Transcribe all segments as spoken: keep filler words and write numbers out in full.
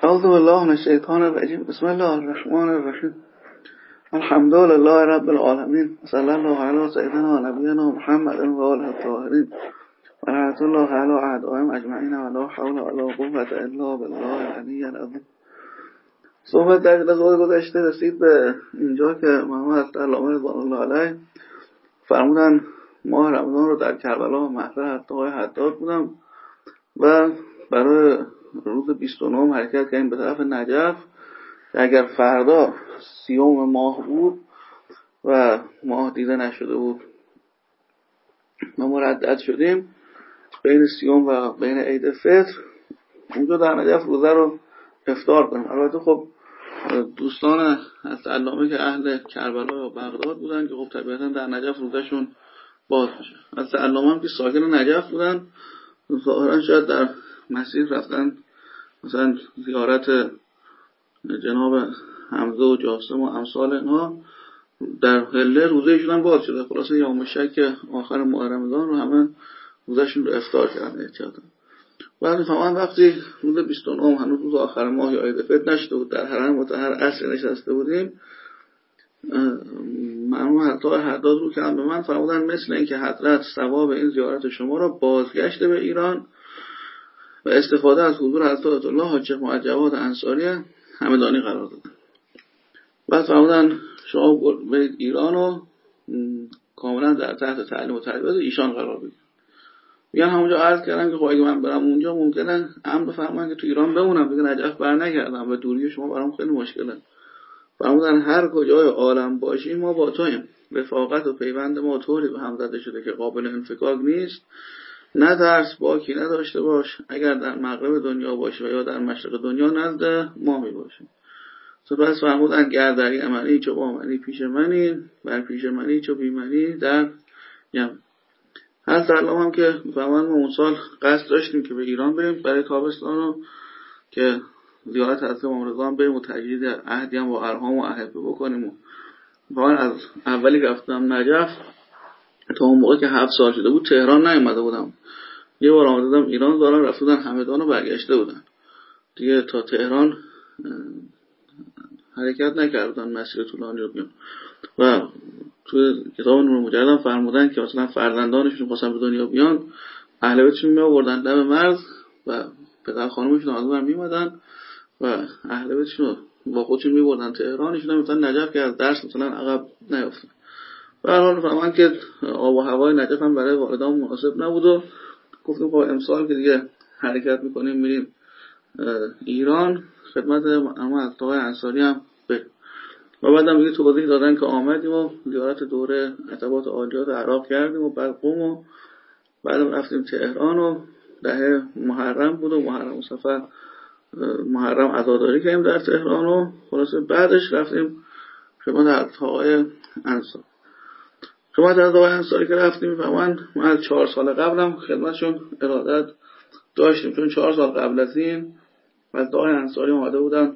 اعوذ بالله من الشیطان الرجیم. بسم الله الرحمن الرحیم. الحمد لله رب العالمین. صلی الله علی سیدنا و نبینا محمد و آله الطاهرین و رحمت الله علی اعدائهم اجمعین و لا حول ولا قوة الا بالله العلی العظیم. صحبت در جلسات گذشته رسید به اینجا که محمد علامه رضوان الله علیه فرمودن ماه رمضان رو در کربلا و محضر حتی حداد بودم و برای روز بیست و نه حرکت کردیم به طرف نجف که اگر فردا سیوم ماه بود و ماه دیده نشده بود ما مردد شدیم بین سیوم و بین عید فطر اونجا در نجف روزه رو افطار کنیم. البته خب دوستان از علامه که اهل کربلا و بغداد بودن که خب طبیعتا در نجف روزهشون باز میشه. از علامه هم که ساکن نجف بودن ظاهرا شاید در مسیر رفتن مثلا زیارت جناب حمزه و جاسم و امثال اینها در حله روزه ایشون هم باز شده. خلاصه یوم شک آخر ماه رمضان رو همه روزهشون رو افطار کردن احتیاطا. بعد فهمن وقتی روز بیست و نه هنوز روز آخر ماه یا عید فطر نشده بود در حرم مطهر عصر نشسته بودیم معلوم حتی حداد رو کردن به من فرمودن مثل این که حضرت ثواب این زیارت شما را بازگشت به ایران و استفاده از حضور حضرت آیت الله حاج معجبات انصاری همدانی قرار دادن. بعد فرمودن شما برید ایران و کاملا در تحت تعلیم و تربیت ایشان قرار بگیرید. میگن همونجا عرض کردم که خب اگه من برم اونجا ممکنه امر بفرمایید که تو ایران بمونم دیگه نجف برنگردم و دوری شما برام خیلی مشکله. فرمودن هر کجای عالم باشی ما با تویم. رفاقت و پیوند ما طوری به هم زده شده که قابل انفکاک نیست. نترس، باکی نداشته باش. اگر در مغرب دنیا باشی و یا در مشرق دنیا نزد ما می باشی. سپس فرمودن گر در یمنی چو با منی پیش منی بر پیش منی چو بی منی در یمن. هر سلام هم که فرمان ما اون سال قصد داشتیم که به ایران بریم برای تابستان رو که زیارت حضرت امام رضا بریم و تجدید عهدی هم با ارحام و احبه بکنیم و واقعا از اولی که رفتم نجف تا اون موقع که هفت سال شده بود تهران نیومده بودم. یه بار آمده بودم ایران دارم رفتن همدان و برگشته بودن دیگه تا تهران حرکت نکردن مسیر طولانی رو بیان. و توی کتاب نور مجردم فرمودن که مثلا فرزندانشون خواستن به دنیا بیان اهل بیتشون می آوردن لب مرز و پدر خانومشون از اونور میمدن و اهل بیتشون با خودشون میبردن تهران. ایشون هم مثلا نجف که از درس مثلا عقب نیافتن. به هر حال فهمن که آب و هوای نجف هم برای والدان مناسب نبود و گفتیم با امسال که دیگه حرکت میکنیم میریم ایران خدمت اما از تاقای انصاری هم بریم. و بعدم دیگه توضیح دادن که آمدیم و زیارت دوره عتبات عالیات عراق کردیم و بعد قم و بعدم رفتیم تهران و ده محرم بود و محرم سفر محرم عزاداری کردیم در تهران و خلاصه بعدش رفتیم خدمت از تاقای انصاری. خدمت از آقای انصاری که رفتیم میفهمن من از چهار سال قبلم خدمتشون ارادت داشتیم چون چهار سال قبل از این از آقای انصاری اومده بودن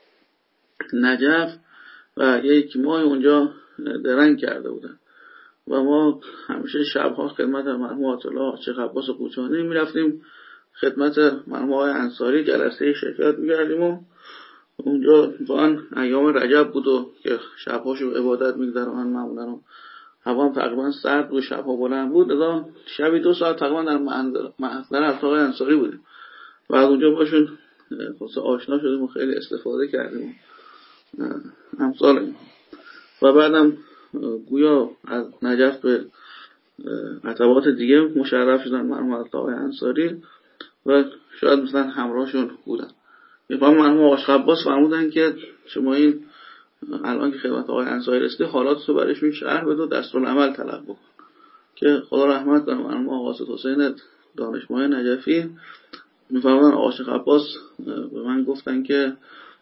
نجف و یک ماه اونجا درنگ کرده بودن و ما همیشه شبها خدمت مرحوم آیت الله شیخ عباس قوچانی میرفتیم خدمت مرحوم آقای انصاری جلسه شرکت میکردیم و اونجا واقعا ایام رجب بود و که شبهاشو عبادت میگذرونن معمولا هوا هم تقریبا سرد بود شبها بلند بود لذا شبی دو ساعت تقریبا در محضر التقای انصاری بودیم و از اونجا باشون خلاصه آشنا شدیم و خیلی استفاده کردیم امثال این. و بعدم گویا از نجف به عتبات دیگه مشرف شدن مرحوم التقای انصاری و شاید مثلا همراهشون بودن. میفهم مرحوم آقا عباس فرمودن که شما این الان که خدمت آقای انصاری رسیده حالات رو برایشون شرح بده و دستورالعمل طلب بکن که خدا رحمت کنه مرحوم آقا حسین دانشمای نجفی میفهمن آقا عباس به من گفتن که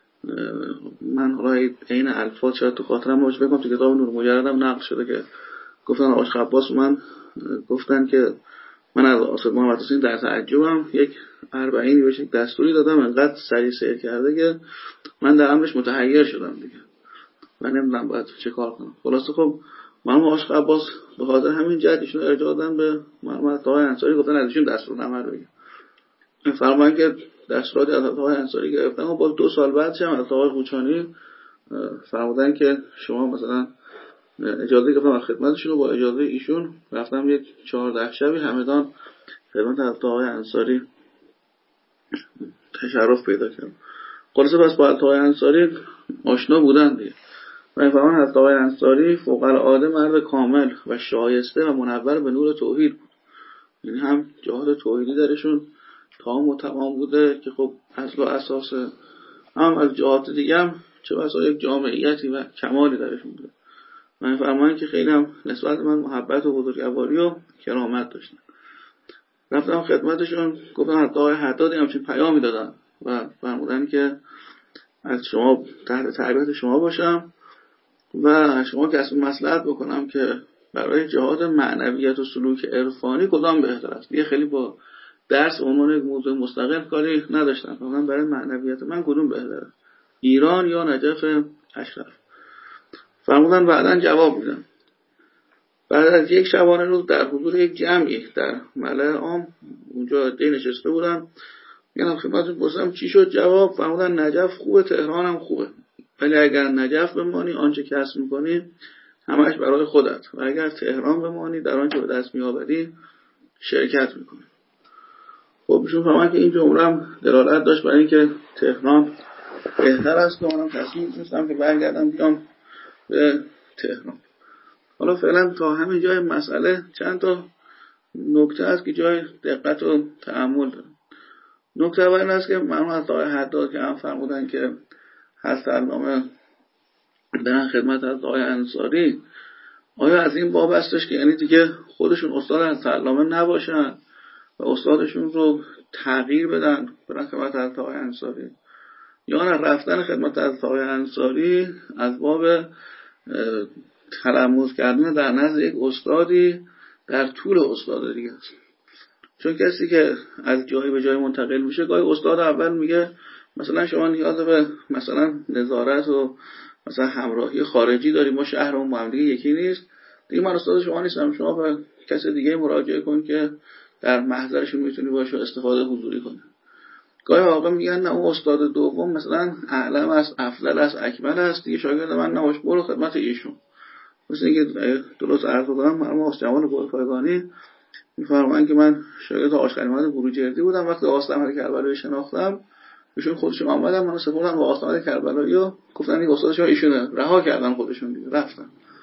من حالا این الفاظ شاید تو خاطرم باشه بگم تو کتاب نور مجردم نقل شده که گفتن آقا عباس من گفتن که من از آصف محمد حسین در تعجبم یک اربعینی بهش یک دستوری دادم انقدر سریع سیر کرده که من در امرش متحیر شدم دیگه من نمیدونم باید چه کار کنم. خلاصه خب مرحوم آقا عباس به خاطر همین جهت ایشون ارجاع دادن به مرحوم آقای انصاری گفتن ازشون دستورالعمل بگیر. فرمان که دستوراتی از آقای انصاری گرفتن و با دو سال بعدش هم از آقای قوچانی فرمودن که شما مثلا اجازه گرفتم از خدمتشون و با اجازه ایشون رفتم یک چهارده شبی همدان خدمت از آقای انصاری تشرف پیدا کردم. خلاصه بس با آقای انصاری آشنا بودن دیگه. و فرمان از آقای انصاری فوق العاده مرد کامل و شایسته و منور به نور توحید بود. یعنی هم جهاد توحیدی درشون تمام و تمام بوده که خب اصل و اساسه، هم از جهات دیگه هم چه بسا یک جامعیتی و کمالی درشون بوده. من فرمان که خیلی هم نسبت من محبت و بزرگواری و کرامت داشتن. رفتم خدمتشون، گفتم حتی آقای حدادی همچین پیامی دادن و فرمودن که از شما تحت تربیت شما باشم و شما کسب مصلحت بکنم که برای جهاد معنویت و سلوک عرفانی کدام بهتر است. یه خیلی با درس عنوان یک موضوع مستقل کاری نداشتم، من برای معنویت من کدوم بهتر است، ایران یا نجف اشرف. فرمودن بعداً جواب میدم. بعد از یک شبانه روز در حضور یک جمعی در ملأ عام اونجا دی نشسته بودم، میگم خدمتتون پرسیدم چی شد؟ جواب فرمودن نجف خوبه، تهران هم خوبه، ولی اگر نجف بمانی آنچه کسب میکنی همش برای خودت و اگر تهران بمانی در آنچه به دست میآوری شرکت میکنی. خب ایشون فهمن که این جمله هم دلالت داشت برای اینکه تهران بهتر است و منم تصمیم گرفتم که برگردم بیام به تهران. حالا فعلا تا همین جای مسئله چند تا نکته هست که جای دقت و تأمل داره. نکته اول این است که مرحوم از آقای حداد که هم فرمودن که هست علامه برن خدمت از آقای انصاری، آیا از این باب هستش که یعنی دیگه خودشون استاد از علامه نباشن و استادشون رو تغییر بدن برن خدمت از آقای انصاری، یا نه رفتن خدمت از آقای انصاری از باب تلموذ کردن در نزد یک استادی در طول استاد دیگه است. چون کسی که از جایی به جای منتقل میشه گاهی استاد اول میگه مثلا شما نیاز به مثلا نظارت و مثلا همراهی خارجی داری، ما شهرمون با هم دیگه یکی نیست دیگه، من استاد شما نیستم، شما به کسی دیگه مراجعه کن که در محضرشون میتونی باشه استفاده حضوری کنی. گاهی واقعا میگن نه اون استاد دوم مثلا اعلم است، افضل است، اکمل است، دیگه شاگرد من نباش، برو خدمت ایشون. مثل اینکه درست عرض دادم مرحوم آقا جمال گلپایگانی میفرمایند که من شاگرد آقای محمد بروجردی بودم، وقتی آستان کربلایی شناختم ایشون خودشون آمدن منو سپردن به آستان کربلایی و گفتن این استاد شما ایشونه، رها کردن خودشون دیگه رفتن.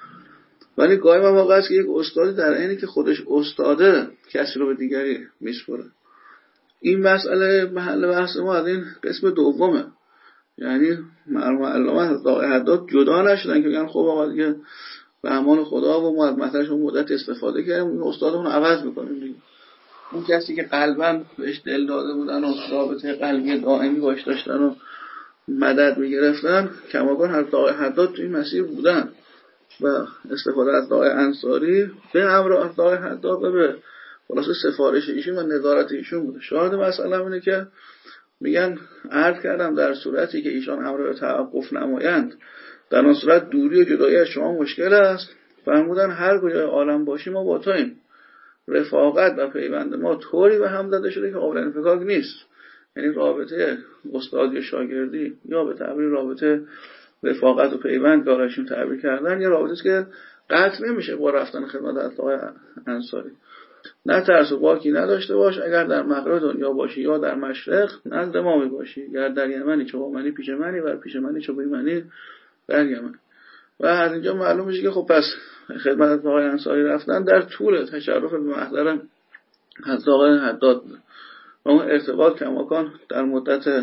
ولی گاهی واقع است که یک استادی در عینی که خودش استاده کسی رو به دیگری میسپره. این مسئله محل بحث ما از این قسم دومه، یعنی مرحوم علامه آقای حداد جدا نشدن که بگن خب آقا دیگه به امان خدا و ما از مطلبش مدت استفاده کردیم استادمون عوض میکنیم دیگه. اون کسی که قلباً بهش دل داده بودن و رابطه قلبی دائمی باش داشتن و مدد میگرفتن کماکان حضرت آقای حداد تو این مسیر بودن و استفاده از آقای انصاری به امر آقای حداد و به خلاص سفارش ایشون و نظارت ایشون بوده. شاهد مسئله اینه که میگن عرض کردم در صورتی که ایشان امر به توقف نمایند در اون صورت دوری و جدایی از شما مشکل است. فرمودن هر کجای عالم باشیم ما با تویم، رفاقت و پیوند ما طوری به هم زده شده که قابل انفکاک نیست. یعنی رابطه استادی و شاگردی یا به تعبیر رابطه رفاقت و پیوند که آرایشون تعبیر کردن یا رابطه است که قطع نمیشه با رفتن خدمت از آقای انصاری. نه ترس و باکی نداشته باش، اگر در مغرب دنیا باشی یا در مشرق نزد ما می باشی، گر در یمنی چه با منی پیش منی و پیش منی چه با منی در یمن. و از اینجا معلوم میشه که خب پس خدمت آقای انصاری رفتن در طول تشرف به محضر حضرت آقای حداد و اون ارتباط کماکان در مدت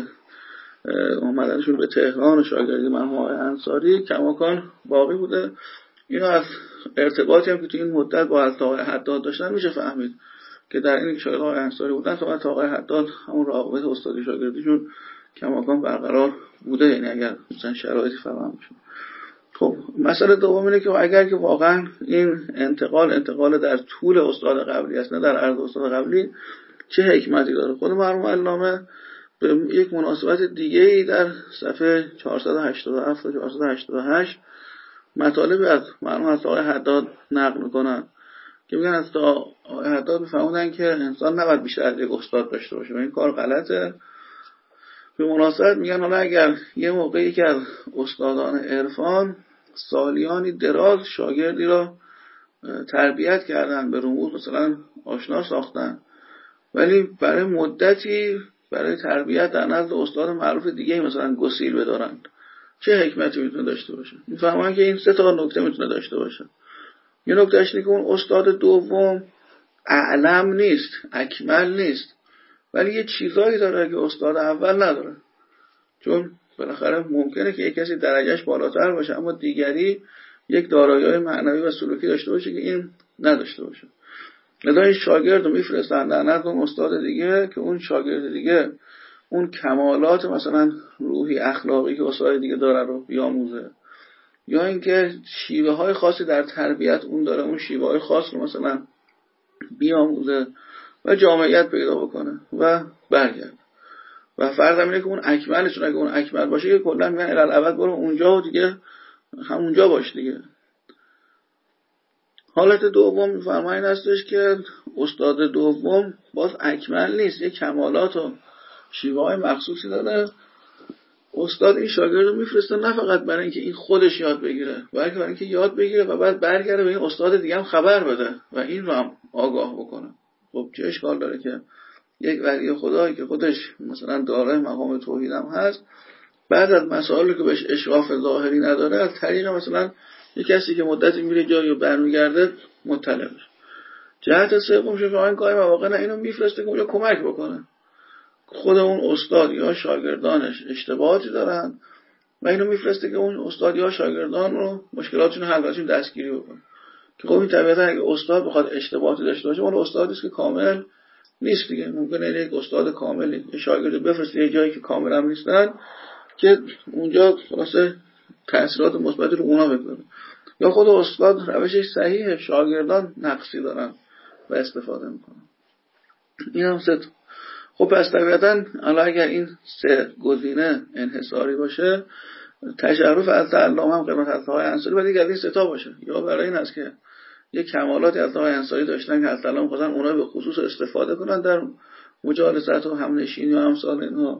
اومدنشون به تهران و شاگردی مرحوم آقای انصاری کماکان باقی بوده. اینو از ارتباطی هم که تو این مدت با حضرت آقای حداد داشتن میشه فهمید که در این شاگرد آقای انصاری بودن تا حضرت آقای حداد همون رابطه استادی شاگردیشون کماکان برقرار بوده، یعنی اگر مثلا شرایطی فراهم بشه. خب مسئله دوم اینه که اگر که واقعا این انتقال انتقال در طول استاد قبلی است نه در عرض استاد قبلی، چه حکمتی داره؟ خود مرحوم علامه به یک مناسبت دیگه‌ای در صفحه چهارصد و هشتاد و هفت تا چهارصد و هشتاد و هشت مطالبی از مرحوم آقای حداد نقل میکنن که میگن از آقای حداد میفهمونن که انسان نباید بیشتر از یک استاد داشته باشه و این کار غلطه به مناسبت میگن حالا اگر یه موقعی که از استادان عرفان سالیانی دراز شاگردی را تربیت کردن، به رموز مثلا آشنا ساختن، ولی برای مدتی برای تربیت در نزد استاد معروف دیگه مثلا گسیل بدارن، چه حکمتی میتونه داشته باشه؟ میفهمن که این سه تا نکته میتونه داشته باشه. یه نکتهش اینه که اون استاد دوم اعلم نیست، اکمل نیست، ولی یه چیزایی داره که استاد اول نداره. چون بالاخره ممکنه که یک کسی درجهش بالاتر باشه اما دیگری یک دارایی‌های معنوی و سلوکی داشته باشه که این نداشته باشه. لذا این شاگرد رو میفرستن در نزد اون استاد دیگه که اون شاگرد دیگه اون کمالات مثلا روحی اخلاقی که استاد دیگه داره رو بیاموزه، یا اینکه شیوه های خاصی در تربیت اون داره، اون شیوه های خاص رو مثلا بیاموزه و جامعیت پیدا بکنه و برگرد. و فرض اینه که اون اکمله، چون اگه اون اکمل باشه که کلا میگن الالعبد برو اونجا و دیگه همونجا باش دیگه. حالت دوم میفرمایین هستش که استاد دوم باز اکمل نیست، یه کمالات و شیوه های مخصوصی داره. استاد این شاگرد رو میفرسته نه فقط برای اینکه این خودش یاد بگیره، بلکه برای اینکه یاد بگیره و بعد برگرده به این استاد دیگه هم خبر بده و این رو هم آگاه بکنه. خب چه اشکال داره که یک ولی خدایی که خودش مثلا داره مقام توحید هم هست، بعد از مسائلی که بهش اشراف ظاهری نداره از طریق مثلا یک کسی که مدتی میره جایی و برمیگرده مطلع بشه. جهت سوم شفاهان گاهی مواقع نه اینو میفرسته که اونجا کمک بکنه. خود اون استاد یا شاگردانش اشتباهاتی دارن و اینو میفرسته که اون استاد یا شاگردان رو مشکلاتشون رو حل کنه، دستگیری بکنه. که خب این طبیعتا اگه استاد بخواد اشتباهاتی داشته باشه، اون استادی است که کامل نیست دیگه. ممکنه یک استاد کاملی یه شاگرد بفرسته یه جایی که کامل هم نیستن که اونجا خلاصه تأثیرات مثبت رو اونا بذاره، یا خود استاد روشش صحیحه، شاگردان نقصی دارن و استفاده میکنن. این هم سه. خب پس طبیعتا الان اگر این سه گزینه انحصاری باشه، تشرف از تعلم هم قیمت از های انصاری باید دیگه این سه تا باشه. یا برای این است که یک کمالاتی از های انصاری داشتن که از تعلم خواستن اونا به خصوص استفاده کنن در مجالست و همنشینی و همسال اینها،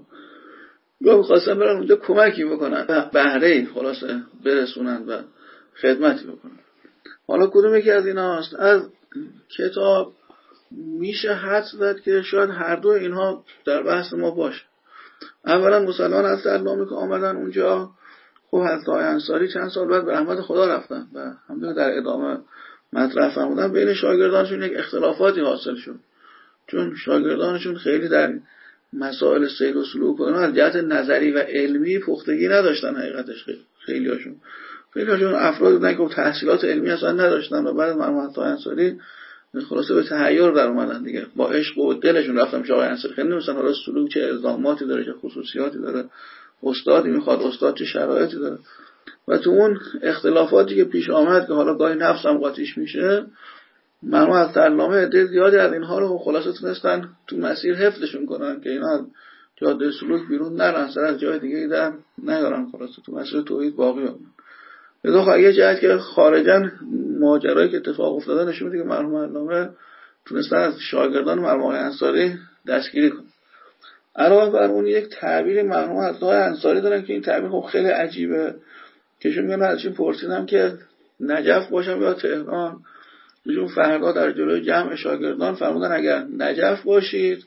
یا خواستن برن اونجا کمکی بکنن و بهره خلاصه برسونن و خدمتی بکنن. حالا کدوم یکی از اینا هست؟ از کتاب میشه حدس زد که شاید هر دو اینها در بحث ما باشه. اولا مسلمان از تعلمی که آمدن اونجا، خب حضرت های انصاری چند سال بعد به رحمت خدا رفتن و همونطور در ادامه مطرح فرمودن بین شاگردانشون یک اختلافاتی حاصل شد، چون شاگردانشون خیلی در مسائل سیر و سلوک و از جهت نظری و علمی پختگی نداشتن. حقیقتش خیلی هاشون خیلی هاشون افراد بودن که تحصیلات علمی اصلا نداشتن و بعد مرحوم حضرت های انصاری خلاصه به تحیر در اومدن دیگه، با عشق و دلشون رفتن پیش آقای انصاری. خیلی نمی‌دونن حالا سلوک چه الزاماتی داره، چه خصوصیاتی داره، استادی میخواد، استاد چه شرایطی داره. و تو اون اختلافاتی که پیش آمد که حالا گاهی نفس هم قاطیش میشه، مرحوم از تعلمه عده زیادی از اینها رو خلاصه تونستن تو مسیر حفظشون کنن که اینا از جاده سلوک بیرون نرن، سر از جای دیگه در نیارن، خلاصه تو مسیر توحید باقی بمونن. لذا خواهی یه جهت که خارجاً ماجرایی که اتفاق افتاده نشون میده که مرحوم علامه تونستن از شاگردان مرحوم انصاری دستگیری کنن. علاوه بر اون یک تعبیر مرحوم از انصاری دارن که این تعبیر خب خیلی عجیبه، که چون میگن ازشون پرسیدم که نجف باشم یا تهران، چون فردا در جلوی جمع شاگردان فرمودن اگر نجف باشید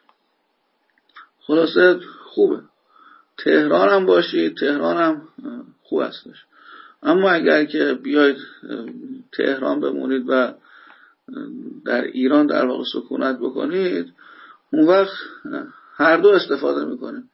خلاصه خوبه، تهران هم باشید تهران هم خوب هستش، اما اگر که بیاید تهران بمونید و در ایران در واقع سکونت بکنید، اون وقت هر دو استفاده میکنیم.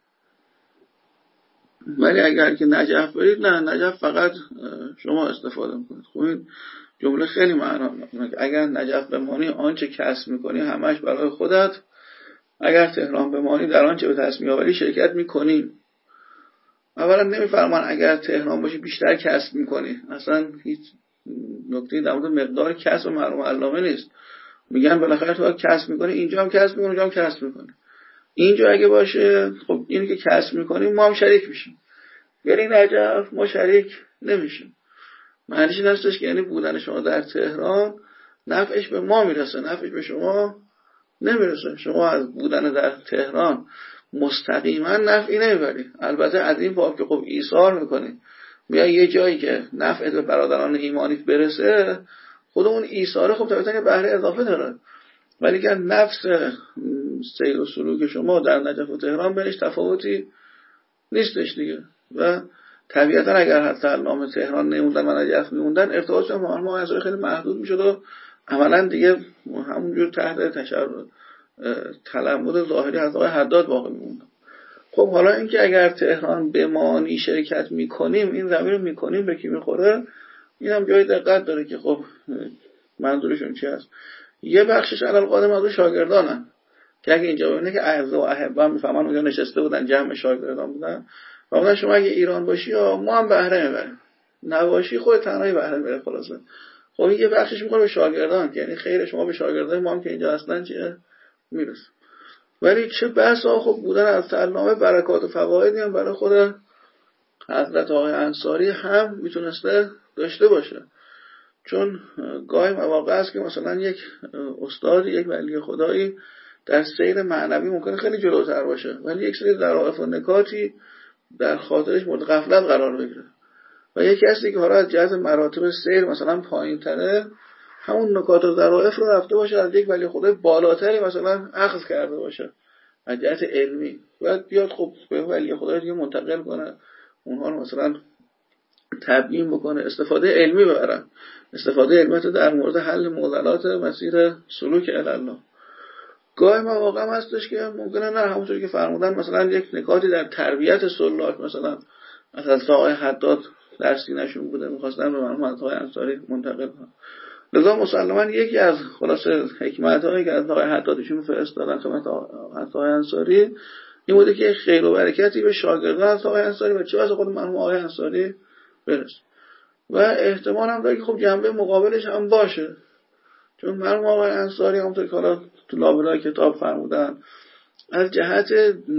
ولی اگر که نجف برید، نه، نجف فقط شما استفاده میکنید. خب این جمله خیلی معنا داره. اگر نجف بمانی آنچه کسب میکنی همش برای خودت، اگر تهران بمانی در آنچه به دست میآوری شرکت میکنی. اولا نمیفرمان اگر تهران باشی بیشتر کسب میکنی، اصلا هیچ نکته در مورد مقدار کسب مرحوم علامه نیست. میگن بالاخره تو کسب میکنی، اینجا هم کسب میکنی، اونجا هم کسب میکنی. اینجا اگه باشه خب اینی که کسب میکنیم ما هم شریک میشیم، یعنی نجف ما شریک نمیشیم. معنیش این هستش که یعنی بودن شما در تهران نفعش به ما میرسه، نفعش به شما نمیرسه. شما از بودن در تهران مستقیما نفعی نمیبری. البته از این باب که خب ایثار میکنی، میای یه جایی که نفعت به برادران ایمانیت برسه، خود اون ایثاره خب طبیعتا که بهره اضافه داره. ولی که نفس سیر و سلوک شما در نجف و تهران بینش تفاوتی نیستش دیگه. و طبیعتا اگر حتی علامه تهران نموندن و نجف میموندن، ارتباطشون با ما از خیلی محدود میشد و عملا دیگه همونجور تحت تشر تلمود ظاهری از آقای حداد باقی میموند. خب حالا اینکه اگر تهران بمانی شرکت میکنیم، این ضمیر رو میکنیم به کی میخوره؟ این هم جای دقت داره که خب منظورشون چی هست. یه بخشش علل قادم از شاگردانن که اگه اینجا ببینه که اعزه و احبه هم میفهمن اونجا نشسته بودن، جمع شاگردان بودن و اونجا شما اگه ایران باشی یا ما هم بهره میبریم، نباشی خود تنهایی بهره میبره. خلاصه خب این یه بخشش میخوره به شاگردان، یعنی خیر شما به شاگردان ما هم که اینجا هستن چیه میرسه. ولی چه بسا خب بودن از تعلمه برکات و فوایدی هم برای خود حضرت آقای انصاری هم میتونسته داشته باشه. چون گاهی مواقع است که مثلا یک استادی، یک ولی خدایی در سیر معنوی ممکنه خیلی جلوتر باشه، ولی یک سری ظرافت و نکاتی در خاطرش مورد غفلت قرار بگیره و یک کسی که حالا از جهت مراتب سیر مثلا پایین تره، همون نکات و ظرافت رو رفته باشه از یک ولی خدای بالاتری مثلا اخذ کرده باشه از جهت علمی، باید بیاد خب به ولی خدای دیگه منتقل کنه، اونها رو مثلا تبیین بکنه، استفاده علمی ببرن، استفاده علمی در مورد حل معضلات مسیر سلوک الله. گاهی مواقع هم هستش که ممکنه نه همونطوری که فرمودن مثلا یک نکاتی در تربیت سلاک مثلا از آقای حداد در سینه‌شون بوده، می‌خواستن به مرحوم آقای انصاری منتقل کنن. لذا مسلماً یکی از خلاصه حکمت‌هایی که از آقای حدادشون فرستادن خدمت آقای انصاری این بوده که خیر و برکتی به شاگردان از آقای انصاری و چه واسه خود مرحوم آقای انصاری برسه. و احتمال هم داره که خب جنبه مقابلش هم باشه، چون مرحوم آقای انصاری همونطور که حالا تو لابلای کتاب فرمودن از جهت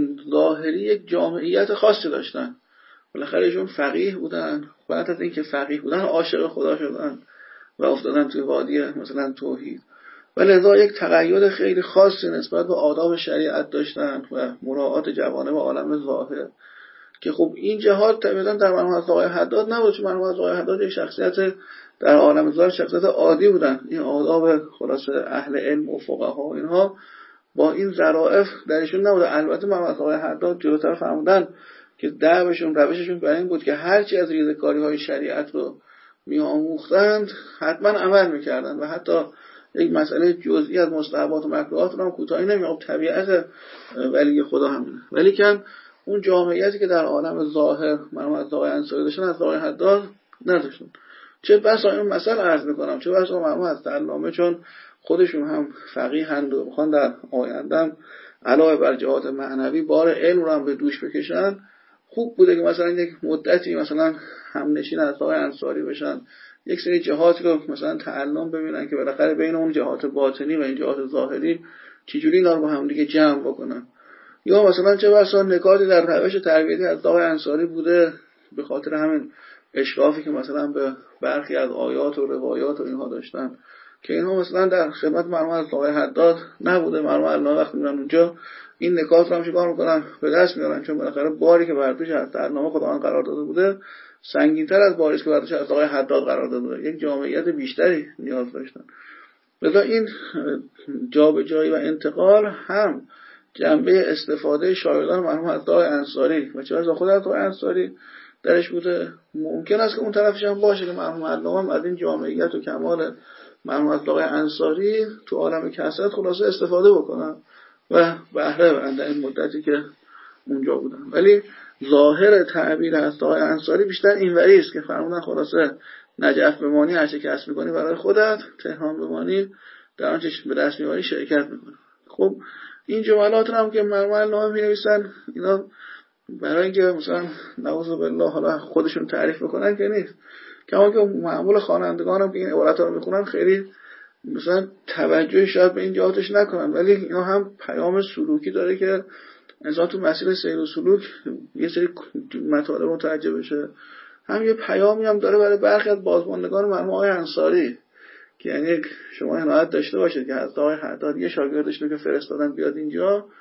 ظاهری یک جامعیت خاصی داشتن. بالاخره ایشون فقیه بودن، بعد از اینکه فقیه بودن عاشق خدا شدن و افتادن توی وادی مثلا توحید و لذا یک تقید خیلی خاصی نسبت به آداب شریعت داشتن و مراعات جوانب عالم ظاهر که خب این جهات طبیعتا در مرحوم آقای حداد نبود، چون مرحوم آقای حداد یک شخصیت در عالم ظاهر شخصیت عادی بودن. این آداب خلاصه اهل علم و فقها و اینها با این ظرافت درشون نبود. البته مرحوم آقای حداد جلوتر فرمودن که دعوشون روششون برای این بود که هرچی از ریزکاری‌های شریعت رو می‌آموختند حتما عمل می‌کردن و حتی یک مسئله جزئی از مستحبات و مکروهات رو هم کوتاهی نمی‌آورد. طبیعت ولی خدا همینه. ولی کن اون جامعیتی که در عالم ظاهر مرحوم آقای انصاری داشتن از آقای حداد نداشتن. چه بسا این مسئله عرض میکنم، چه بسا مرحوم از علامه چون خودشون هم فقیه هند و بخوان در آیندهم علاوه بر جهات معنوی بار علم رو هم به دوش بکشن، خوب بوده که مثلا یک مدتی مثلا هم نشین از آقای انصاری بشن، یک سری جهات رو مثلا تعلم ببینن که بالاخره بین اون جهات باطنی و این جهات ظاهری چجوری اینا رو با هم دیگه جمع بکنن. یا مثلا چه بسا نکاتی در روش تربیتی از آقای انصاری بوده به خاطر همین اشرافی که مثلا به برخی از آیات و روایات و اینها داشتن که اینها مثلا در خدمت مرحوم آقای حداد نبوده. مرحوم الله وقتی میرن اونجا این نکات رو هم چیکار میکنن؟ به دست میارن، چون بالاخره باری که بر دوش از برنامه خداوند قرار داده بوده سنگین‌تر از باری که بر دوش از آقای حداد قرار داده بوده، یک جامعیت بیشتری نیاز داشتن. لذا این جابجایی و انتقال هم جنبه استفاده شاگردان مرحوم آقای انصاری و چه از خود آقای انصاری درش بوده. ممکن است که اون طرفش هم باشه که مرحوم علامه از این جامعیت و کمال مرحوم آقای انصاری تو عالم کسرت خلاصه استفاده بکنن و بهره برن در این مدتی که اونجا بودن. ولی ظاهر تعبیر از آقای انصاری بیشتر اینوری است که فرمودن خلاصه نجف بمانی هر چه کسب می‌کنی برای خودت، تهران بمانی در آنچه به دست می‌آوری شرکت می‌کنی. خب این جملات هم که مرحوم علامه می‌نویسن اینا برای اینکه مثلا نعوذ بالله حالا خودشون تعریف بکنن که نیست، کما که معمول خوانندگان هم که این عبارات رو میخونن خیلی مثلا توجه شاید به این جهاتش نکنن، ولی اینا هم پیام سلوکی داره که انسان تو مسیر سیر و سلوک یه سری مطالب متوجه بشه. هم یه پیامی هم داره برای برخی از بازماندگان مرحوم آقای انصاری که یعنی شما عنایت داشته باشید که از آقای حداد یه شاگردش رو که فرستادن بیاد اینجا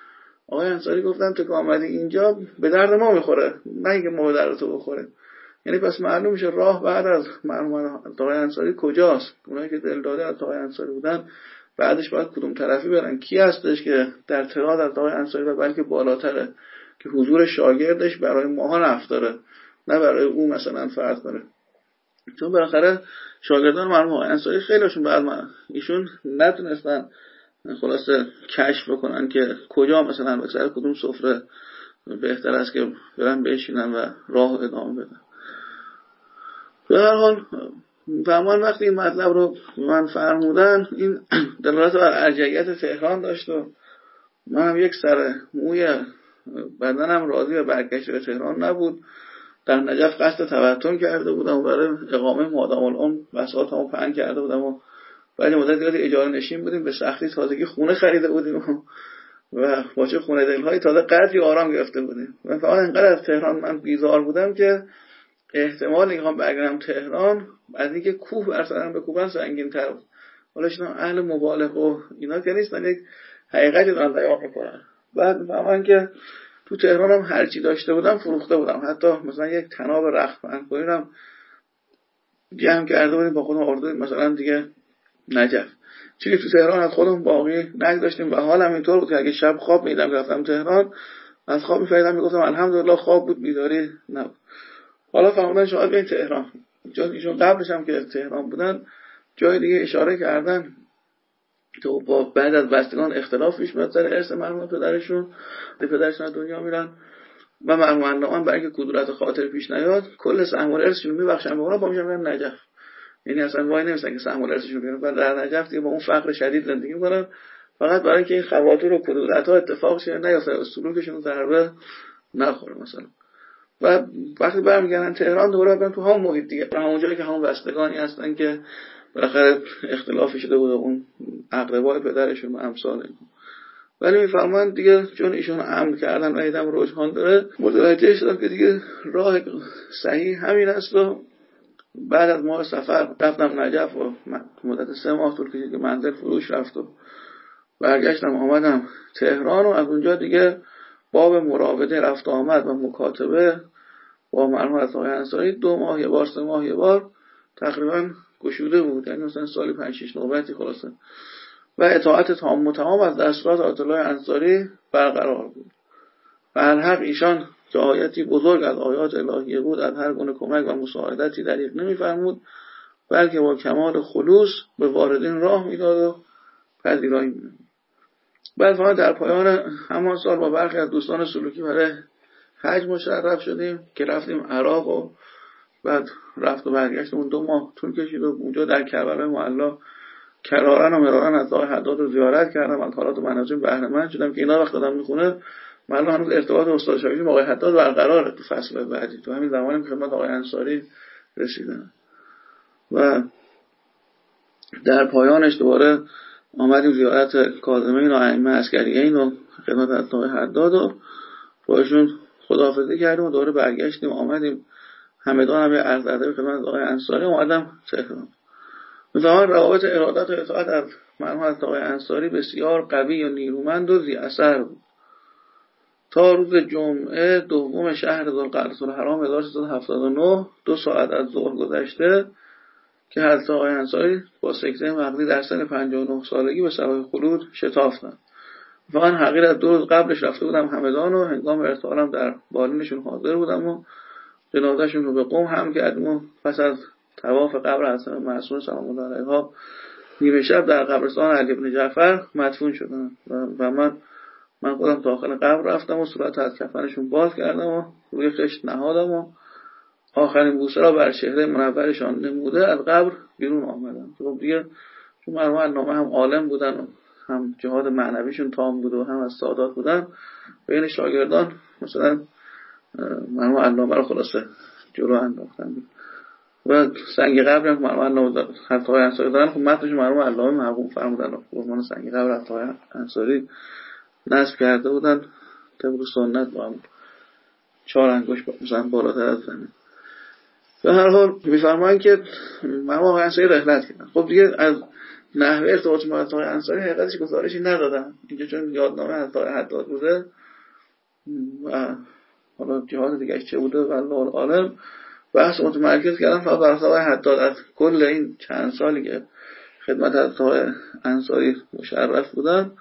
آقای انصاری گفتن تو که آمدی اینجا به درد ما میخوره، نه اینکه ما به درد تو بخوره. یعنی پس معلوم میشه راه بعد از مرحوم آقای انصاری کجاست. اونایی که دل داده از آقای انصاری بودن بعدش باید کدوم طرفی برن، کی هستش که در تراد از آقای انصاری و بلکه بالاتره که حضور شاگردش برای ماها نفت داره، نه برای او مثلا فرض کنه. چون بالاخره شاگردان مرحوم آقای انصاری خیلیشون بعد من ایشون نتونستن خلاصه کشف بکنن که کجا مثلا به سر کدوم سفره بهتر است که برن بشینن و راه ادامه بدن. به هر حال فرمان وقتی این مطلب رو من فرمودن این دلالت بر ارجعیت تهران داشت و من هم یک سر موی بدنم راضی به برگشت به تهران نبود. در نجف قصد تبتن کرده بودم و برای اقامه مادام العمر بساطمو پهن کرده بودم و بعد مدت زیادی اجاره نشین بودیم، به سختی تازگی خونه خریده بودیم و با چه خونه دل‌های تازه قدری آرام گرفته بودیم. من فقط انقدر از تهران من بیزار بودم که احتمال اینکه برگردم تهران از اینکه کوه بر سرم بکوبن سنگین‌تر بود. حالا اینا اهل مبالغه و اینا که نیستن، یک حقیقتی دارن بیان می‌کنن. بعد فهمیدم که تو تهران هم هر چی داشته بودم فروخته بودم، حتی مثلا یک تناب رخت پهن جمع کرده بودیم با خودم آورده مثلا دیگه نجف. چیزی تو تهران از خودم باقی نگذاشتیم و حالم اینطور بود که اگه شب خواب میدم رفتم تهران از خواب میفهمیدم میگفتم الحمدلله خواب بود بیداری نبود. حالا فهمیدن شاید به تهران چون ایشون قبلش هم که تهران بودن جای دیگه اشاره کردن تو با بعد از بستگان اختلاف پیش میاد سر ارث مرحوم پدرشون، پدرشون دنیا میرن و مرحوم علامه برای اینکه کدورت خاطر پیش نیاد کل سهم ارثشون میبخشن به اونا با میشن میرن نجف. یعنی اصلا وای نمیستن که سهم ارثشون بیارن و در نجف دیگه با اون فقر شدید زندگی میکنن فقط برای اینکه این خواطر و کدورت ها اتفاق شه نیافته سلوکشون ضربه نخوره مثلا. و وقتی برمیگردن تهران دوباره برن تو همون محیط دیگه، همون جایی که همون بستگانی هستن که بالاخره اختلافی شده بود اون اقربای پدرشون و امثال این. ولی میفهمن دیگه چون ایشون امر کردن و ایدم رجحان داره متوجه شدن که دیگه راه صحیح همین است و بعد از ماه سفر رفتم نجف و مدت سه ماه طول کشید که منزل فروش رفت و برگشتم آمدم تهران و از اونجا دیگه باب مراوده رفت آمد و مکاتبه با مرحوم آقای انصاری دو ماه یه بار سه ماه یه بار تقریبا گشوده بود، یعنی مثلا سالی پنج شش نوبتی خلاصه و اطاعت تام و تمام از دستورات آیت الله انصاری برقرار بود. و الحق ایشان که آیتی بزرگ از آیات الهیه بود از هر گونه کمک و مساعدتی دریغ نمی‌فرمود، بلکه با کمال خلوص به واردین راه میداد و پذیرایی می‌نمود. بعد ما در پایان همان سال با برخی از دوستان سلوکی برای حج مشرف شدیم که رفتیم عراق و بعد رفت و برگشتمون دو ماه طول کشید و اونجا در کربلای معلی کرارن و مرارن از آقای حداد رو زیارت کردم، از حالات و مناجم بهره مند شدم که اینا وقت دادم میخونه معلوم هنوز ارتباط استاد شاگردی با آقای حداد برقراره تو فصل بعدی، تو همین زمانی که خدمت آقای انصاری رسیدن. و در پایانش دوباره آمدیم زیارت کاظمین و ائمه عسکریین و خدمت از آقای حداد و باشون خداحافظی کردیم و دوباره برگشتیم آمدیم همدان هم یه عرض ادب خدمت آقای انصاری اومدم تهران. مثلا روابط ارادت و اطاعت از مرحوم آقای انصاری بسیار قوی و نیرومند و ذی اثر بود. تا روز جمعه دوم شهر ذوالقعدة الحرام هزار و سیصد و هفتاد و نه دو ساعت از ظهر گذشته که حضرت آقای انصاری با سکته مغزی در سن پنجاه و نه سالگی به سبب خلود شتافتند. واقعا حقیر از دو روز قبلش رفته بودم همدان و هنگام ارتحالم در بالینشون حاضر بودم و جنازه‌شون رو به قم هم کردیم و پس از طواف قبر حضرت معصومه سلام الله علیها نیمه شب در قبرستان علی بن جعفر مدفون شدن و من من خودم داخل قبر رفتم و صورت از کفنشون باز کردم و روی خشت نهادم و آخرین بوسه را بر چهره منورشان نموده از قبر بیرون آمدم. خب دیگه چون مرحوم علامه هم عالم بودن و هم جهاد معنویشون تام بود و هم از سادات بودن بین شاگردان مثلا مرحوم علامه رو خلاصه جلو انداختن و سنگ قبر هم مرحوم علامه حتی انصاری دارن. خب متنش مرحوم علامه مرحوم فرمودن و فرمان سنگ قبر حتی انصاری نصب کرده بودن طبق سنت با هم چهار انگشت مثلا بالاتر از زمین. به هر حال می‌فرمایند که مرحوم آقای انصاری رحلت کردن. خب دیگه از نحوه ارتباط با آقای انصاری حقیقتش گزارشی ندادن اینجا چون یادنامه از آقای حداد بوده و حالا جهات دیگه چه بوده والله عالم، بحث متمرکز کردن فقط بر آقای حداد. از کل این چند سالی که خدمت از آقای انصاری مشرف بودن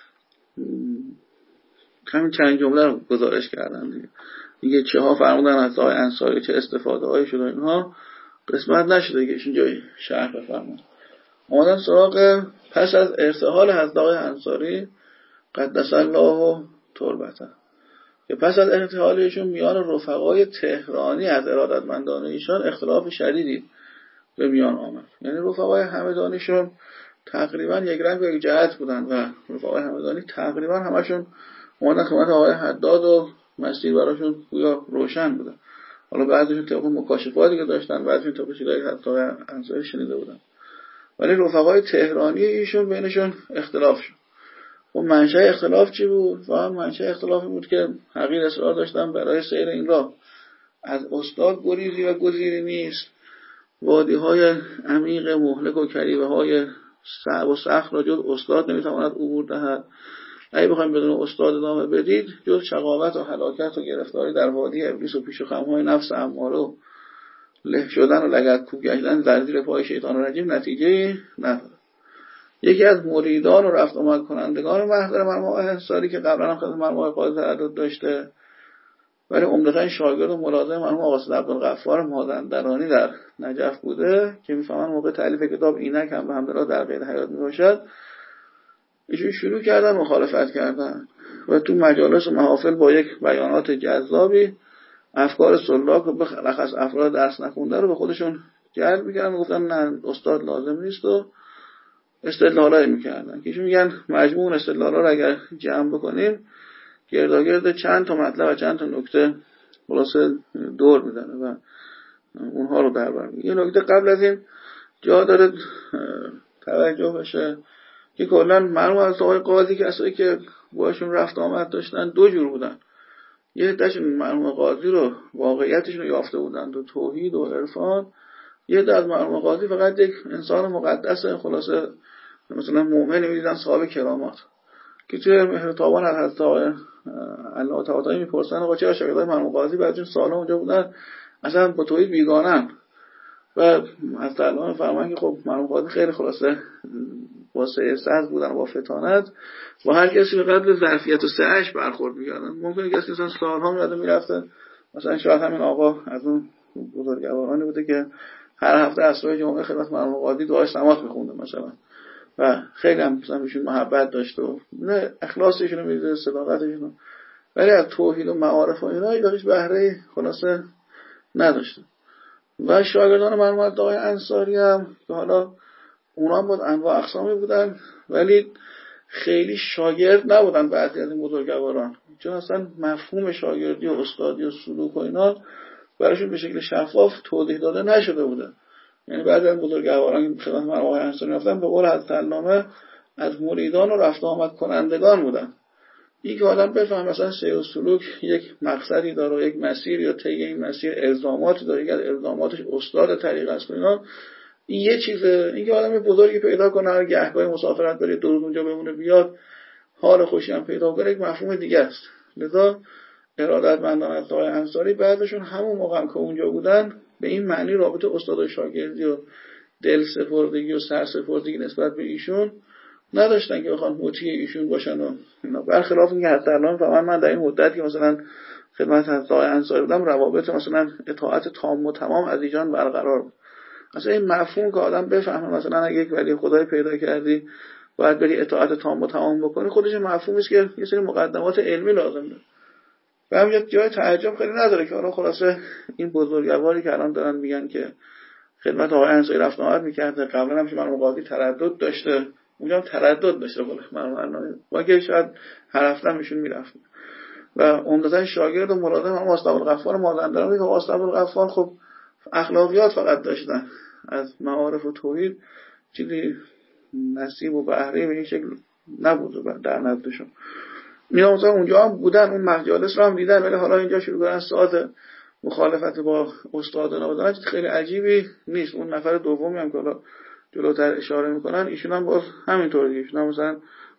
همین چند جمله رو گزارش کردن دیگه. دیگه چه ها فرمودن از آقای انصاری، چه استفاده هایی شده، اینها قسمت نشده که ایشون جای شرح بفرمون. اومدن سراغ پس از ارتحال حضرت آقای انصاری قدس الله تربته، که پس از ارتحال ایشون میان رفقای تهرانی از ارادتمندان ایشان اختلاف شدیدی به میان آمد. یعنی رفقای همدانیشون تقریبا یک رنگ و یک جهت بودن و رفقای همدانی تقریبا همشون اومدن خدمت آقای حداد و مسیر براشون گویا روشن بوده. حالا بعضیشون طبق مکاشفاتی که داشتن، بعضیشون طبق چیزایی که حتی انصاری شنیده بودن، ولی رفقای تهرانی ایشون بینشون اختلاف شد. و منشأ اختلاف چی بود؟ و منشأ اختلاف بود که حقیر اصرار داشتن برای سیر این راه از استاد گریزی و گزیری نیست. وادی‌های عمیق مهلک و کریبه‌های صعب و سخت را جز استاد نمیتواند عبور دهد. اگه بخوایم بدون استاد ادامه بدید، جز شقاوت و هلاکت و گرفتاری در وادی ابلیس و پیش و خم‌های نفس اماره و له شدن و لگدکوب گشتن در زیر پای شیطان رجیم نتیجه نداره. یکی از مریدان و رفت آمد کنندگان محضر مرحوم آقای انصاری که قبلا هم خدمت مرحوم آقای قاضی تردد داشته، ولی عمدتاً شاگرد و ملازم مرحوم آقا سید عبدالغفار مازندرانی در نجف بوده که میفهمن موقع تالیف کتاب اینک هم به همدلله در غیر حیات میباشد، ایشون شروع کردن مخالفت کردن و تو مجالس و محافل با یک بیانات جذابی افکار سلاک رو به خصوص افراد درس نخونده رو به خودشون جلب میکردن و گفتن نه استاد لازم نیست و استدلالایی میکردن که ایشون میگن مجموع استدلالا رو اگر جمع بکنیم گرداگرد چند تا مطلب و چند تا نکته خلاصه دور میزنه و اونها رو در بر میگیره. یه نکته قبل از این جا داره توجه بشه که کلا مرحوم از آقای قاضی کسایی که باشون رفت آمد داشتن دو جور بودن. یه عده‌شون مرحوم قاضی رو واقعیتشون رو یافته بودن تو توحید و عرفان، یه عده از مرحوم قاضی فقط یک انسان مقدس خلاصه مثلا مؤمن می‌دیدن صاحب کرامات که توی مهر تابان از حضرت آقای الله تعالی میپرسن آقا چرا شاگردای مرحوم قاضی بعضی سالا اونجا بودن اصلا با توحید بیگانن و از تعلیم فرمان که خب مرحوم قاضی خیلی خلاصه با سعی سخت بودن با فتانت با هر کسی به قدر ظرفیت و سعیش برخورد می‌کردن. ممکنه کسی مثلا سال‌ها میاد میرفته مثلا شاید همین آقا از اون بزرگوارانی بوده که هر هفته عصرهای جمعه خدمت مرحوم قاضی دعای سماح می‌خونده مثلا و خیلی هم مثلا بهشون محبت داشت و نه اخلاصشون رو می‌دید صداقتشون، ولی از توحید و معارف و اینا هیچ بهره خلاصه نداشته. و شاگردان مرحوم آقای انصاری هم که حالا اونا هم بود انواع اقسامی بودن ولی خیلی شاگرد نبودن بعضی از این بزرگواران، چون اصلا مفهوم شاگردی و استادی و سلوک و اینا براشون به شکل شفاف توضیح داده نشده بوده. یعنی بعضی از بزرگواران که خدمت مرحوم آقای انصاری رفتن به قول حضرت علامه از مریدان و رفت آمد کنندگان بودن. این که آدم بفهم مثلا سیر و سلوک یک مقصدی داره و یک مسیر یا طی این مسیر الزاماتی داره، اگر الزاماتش استاد طریق است اینا این یه چیزه. این که آدم بزرگی پیدا کنه هر گهگاه مسافرت بره دو روز اونجا بمونه بیاد حال خوشی هم پیدا کنه یک مفهوم دیگه است. لذا ارادتمندان از آقای انصاری بعضشون همون موقع هم که اونجا بودن به این معنی رابطه استاد و شاگردی و دل سپردگی و سر سپردگی نسبت به ایشون نداشتن که بخوان مطیع ایشون باشن و اینا. برخلاف اینکه حتی الان فهمن من در این مدت که مثلا خدمت از آقای انصاری بودم روابط مثلا اطاعت تام و تمام از ایشان برقرار بود. مثلا این مفهوم که آدم بفهمه مثلا اگه یک ولی خدای پیدا کردی باید بری اطاعت تام و تمام بکنی، خودش مفهومی است که یه سری مقدمات علمی لازم داره. و همین جای تعجب خیلی نداره که حالا خلاصه این بزرگواری که الان دارن میگن که خدمت آقای انصاری رفت آمد می‌کرده، قبلا هم که مرحوم قاضی تردد داشته، اونجا هم تردد داشته بالا مرحوم با که شاید هر هفته میشون میرفت و عمدتاً شاگرد و ملازم هم استاد عبدالغفار مازندرانی که استاد عبدالغفار خب اخلاقیات فقط داشتن، از معارف و توحید چیزی نصیب و بهره به این شکل نبود در نزدشون. اینا مثلا اونجا هم بودن اون مجالس رو هم دیدن، ولی حالا اینجا شروع کردن ساعت مخالفت با استادان بودن چیز خیلی عجیبی نیست. اون نفر دومی هم که حالا جلوتر اشاره میکنن ایشون هم باز همینطور دیگه، ایشون هم مثلا